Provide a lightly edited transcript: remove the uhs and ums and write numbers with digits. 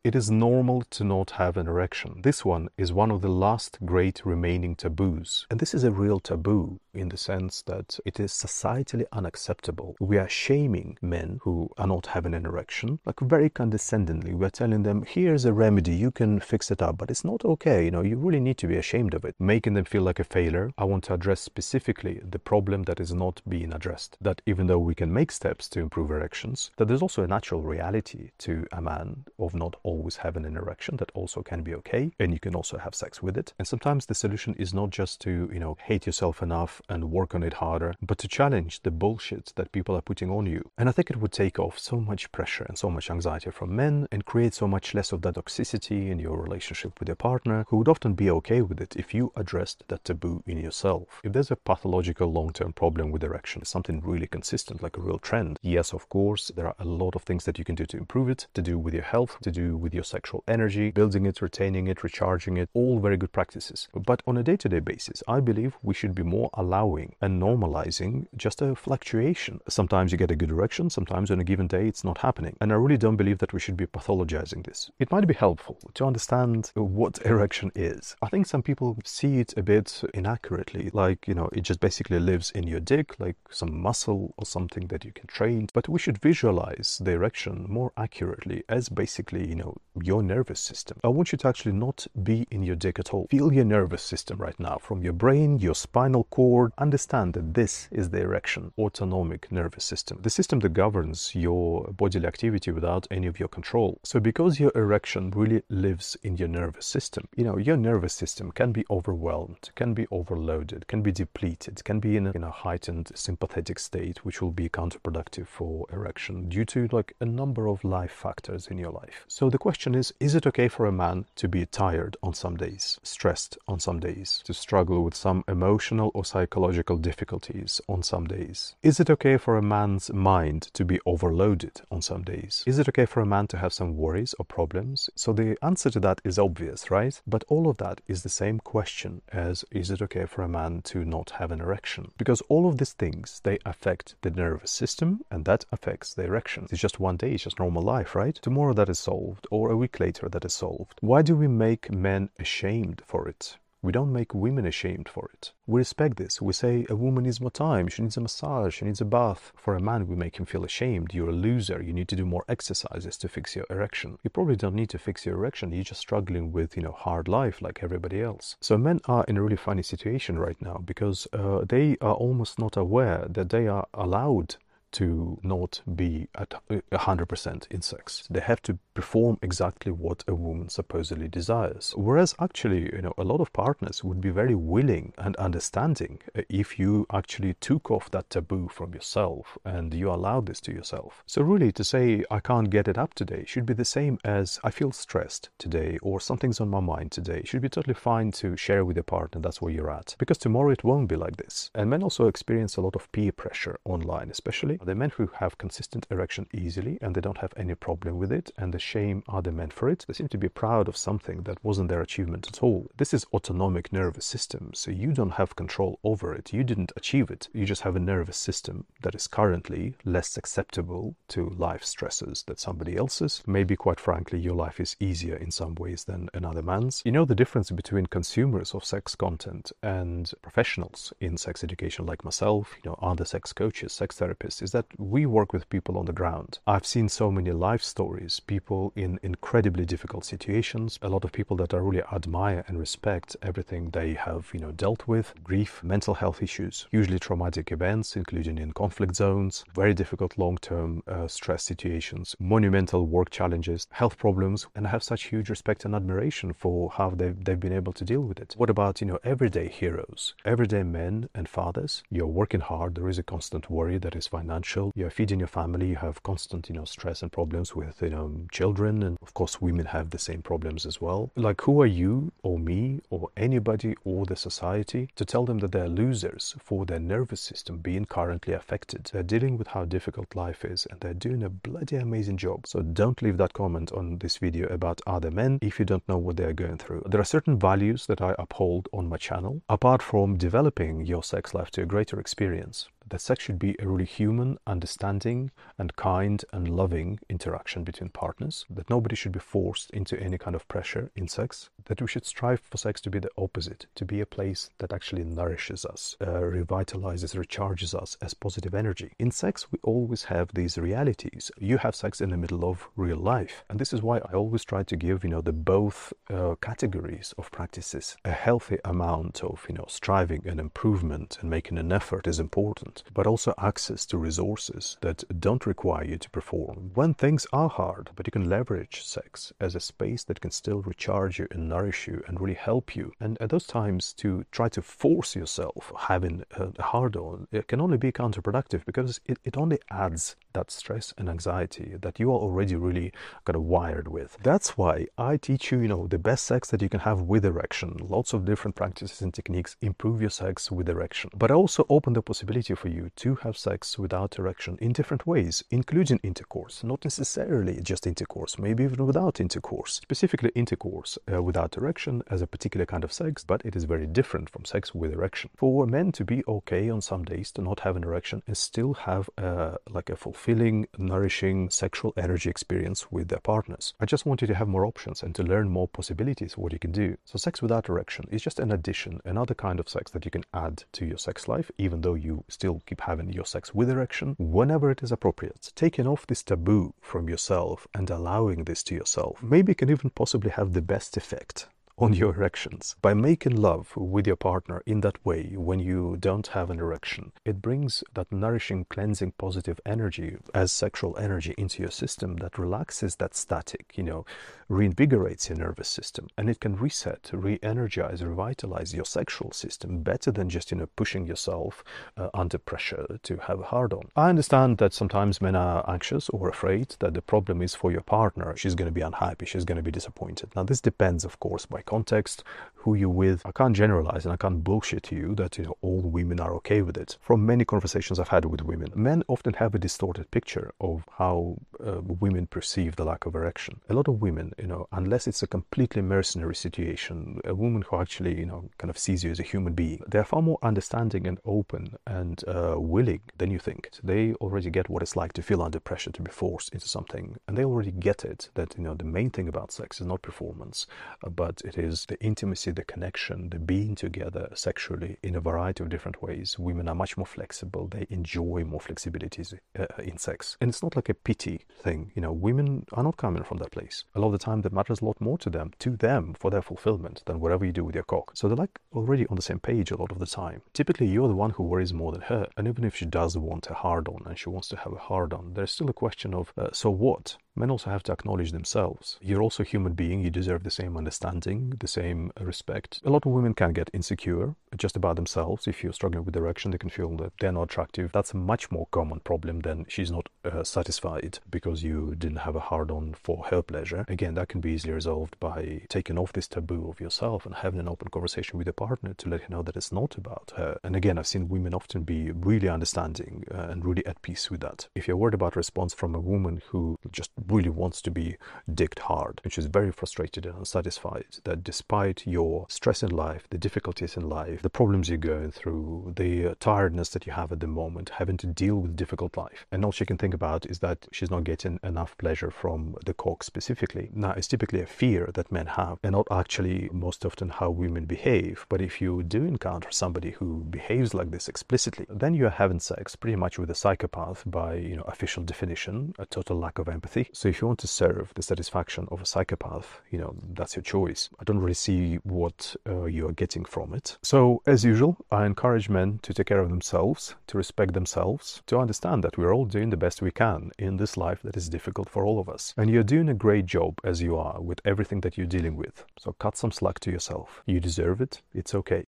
It is normal to not have an erection. This one is one of the last great remaining taboos. And this is a real taboo in the sense that it is societally unacceptable. We are shaming men who are not having an erection, like very condescendingly. We're telling them, here's a remedy, you can fix it up, but it's not okay. You really need to be ashamed of it. Making them feel like a failure. I want to address specifically the problem that is not being addressed. That even though we can make steps to improve erections, that there's also a natural reality to a man of not always having an erection that also can be okay, and you can also have sex with it. And sometimes the solution is not just to, hate yourself enough and work on it harder, but to challenge the bullshit that people are putting on you. And I think it would take off so much pressure and so much anxiety from men and create so much less of that toxicity in your relationship with your partner, who would often be okay with it if you addressed that taboo in yourself. If there's a pathological long-term problem with erection, something really consistent, like a real trend, yes, of course, there are a lot of things that you can do to improve it, to do with your health, to do with your sexual energy, building it, retaining it, recharging it, all very good practices. But on a day-to-day basis, I believe we should be more allowing and normalizing just a fluctuation. Sometimes you get a good erection, sometimes on a given day it's not happening. And I really don't believe that we should be pathologizing this. It might be helpful to understand what erection is. I think some people see it a bit inaccurately, like, it just basically lives in your dick, like some muscle or something that you can train. But we should visualize the erection more accurately as basically, your nervous system. I want you to actually not be in your dick at all. Feel your nervous system right now, from your brain, your spinal cord. Understand that this is the erection, autonomic nervous system, the system that governs your bodily activity without any of your control. So because your erection really lives in your nervous system, your nervous system can be overwhelmed, can be overloaded, can be depleted, can be in a heightened sympathetic state, which will be counterproductive for erection due to like a number of life factors in your life. So the question is it okay for a man to be tired on some days, stressed on some days, to struggle with some emotional or psychological difficulties on some days? Is it okay for a man's mind to be overloaded on some days? Is it okay for a man to have some worries or problems? So the answer to that is obvious, right? But all of that is the same question as, is it okay for a man to not have an erection? Because all of these things, they affect the nervous system, and that affects the erection. It's just one day, it's just normal life, right? Tomorrow that is solved, or a week later that is solved. Why do we make men ashamed for it? We don't make women ashamed for it. We respect this. We say a woman needs more time, she needs a massage, she needs a bath. For a man, we make him feel ashamed. You're a loser, you need to do more exercises to fix your erection. You probably don't need to fix your erection, you're just struggling with, hard life like everybody else. So men are in a really funny situation right now because they are almost not aware that they are allowed to not be at 100% in sex. They have to perform exactly what a woman supposedly desires. Whereas actually, a lot of partners would be very willing and understanding if you actually took off that taboo from yourself and you allowed this to yourself. So really to say, I can't get it up today should be the same as I feel stressed today or something's on my mind today. It should be totally fine to share with your partner that's where you're at. Because tomorrow it won't be like this. And men also experience a lot of peer pressure online, especially. The men who have consistent erection easily and they don't have any problem with it and they shame other men for it. They seem to be proud of something that wasn't their achievement at all. This is autonomic nervous system, so you don't have control over it. You didn't achieve it. You just have a nervous system that is currently less acceptable to life stresses that somebody else's. Maybe, quite frankly, your life is easier in some ways than another man's. The difference between consumers of sex content and professionals in sex education like myself, other sex coaches, sex therapists, is that we work with people on the ground. I've seen so many life stories, people in incredibly difficult situations, a lot of people that I really admire and respect everything they have, dealt with, grief, mental health issues, hugely traumatic events, including in conflict zones, very difficult long-term stress situations, monumental work challenges, health problems, and I have such huge respect and admiration for how they've been able to deal with it. What about, everyday heroes, everyday men and fathers? You're working hard, there is a constant worry that is financial, you're feeding your family, you have constant, stress and problems with, children, and of course women have the same problems as well. Like, who are you or me or anybody or the society to tell them that they're losers for their nervous system being currently affected? They're dealing with how difficult life is and they're doing a bloody amazing job. So don't leave that comment on this video about other men if you don't know what they're going through. There are certain values that I uphold on my channel. Apart from developing your sex life to a greater experience, that sex should be a really human, understanding, and kind and loving interaction between partners, that nobody should be forced into any kind of pressure in sex, that we should strive for sex to be the opposite, to be a place that actually nourishes us, revitalizes, recharges us as positive energy. In sex, we always have these realities. You have sex in the middle of real life. And this is why I always try to give, the both categories of practices. A healthy amount of, striving and improvement and making an effort is important, but also access to resources that don't require you to perform when things are hard, but you can leverage sex as a space that can still recharge you and nourish you and really help you. And at those times, to try to force yourself having a hard-on, it can only be counterproductive, because it only adds that stress and anxiety that you are already really kind of wired with. That's why I teach you, the best sex that you can have with erection. Lots of different practices and techniques improve your sex with erection. But I also open the possibility for you to have sex without erection in different ways, including intercourse. Not necessarily just intercourse, maybe even without intercourse. Specifically intercourse without erection as a particular kind of sex, but it is very different from sex with erection. For men to be okay on some days to not have an erection and still have like a fulfilling, nourishing sexual energy experience with their partners. I just want you to have more options and to learn more possibilities of what you can do. So sex without erection is just an addition, another kind of sex that you can add to your sex life, even though you still keep having your sex with erection whenever it is appropriate. Taking off this taboo from yourself and allowing this to yourself maybe can even possibly have the best effect on your erections. By making love with your partner in that way when you don't have an erection, it brings that nourishing, cleansing, positive energy as sexual energy into your system that relaxes that static, reinvigorates your nervous system, and it can reset, re-energize, revitalize your sexual system better than just, pushing yourself under pressure to have a hard-on. I understand that sometimes men are anxious or afraid that the problem is for your partner. She's going to be unhappy, she's going to be disappointed. Now this depends, of course, by context, who you're with. I can't generalize and I can't bullshit you that all women are okay with it. From many conversations I've had with women, men often have a distorted picture of how women perceive the lack of erection. A lot of women, unless it's a completely mercenary situation, a woman who actually, kind of sees you as a human being, they're far more understanding and open and willing than you think. They already get what it's like to feel under pressure, to be forced into something, and they already get it that, the main thing about sex is not performance, but it is the intimacy, the connection, the being together sexually in a variety of different ways. Women are much more flexible. They enjoy more flexibilities in sex. And it's not like a pity thing. Women are not coming from that place. A lot of the time that matters a lot more to them for their fulfillment than whatever you do with your cock. So they're like already on the same page a lot of the time. Typically you're the one who worries more than her. And even if she does want a hard-on and she wants to have a hard-on, there's still a question of, so what? Men also have to acknowledge themselves. You're also a human being. You deserve the same understanding, the same respect. A lot of women can get insecure just about themselves. If you're struggling with erection, they can feel that they're not attractive. That's a much more common problem than she's not satisfied because you didn't have a hard-on for her pleasure. Again, that can be easily resolved by taking off this taboo of yourself and having an open conversation with your partner to let her know that it's not about her. And again, I've seen women often be really understanding and really at peace with that. If you're worried about a response from a woman who just really wants to be dicked hard, and she's very frustrated and unsatisfied, that despite your stress in life, the difficulties in life, the problems you're going through, the tiredness that you have at the moment, having to deal with difficult life, and all she can think about is that she's not getting enough pleasure from the cock specifically. Now, it's typically a fear that men have, and not actually most often how women behave. But if you do encounter somebody who behaves like this explicitly, then you're having sex pretty much with a psychopath by, official definition, a total lack of empathy. So if you want to serve the satisfaction of a psychopath, that's your choice. I don't really see what you're getting from it. So as usual, I encourage men to take care of themselves, to respect themselves, to understand that we're all doing the best we can in this life that is difficult for all of us. And you're doing a great job as you are with everything that you're dealing with. So cut some slack to yourself. You deserve it. It's okay.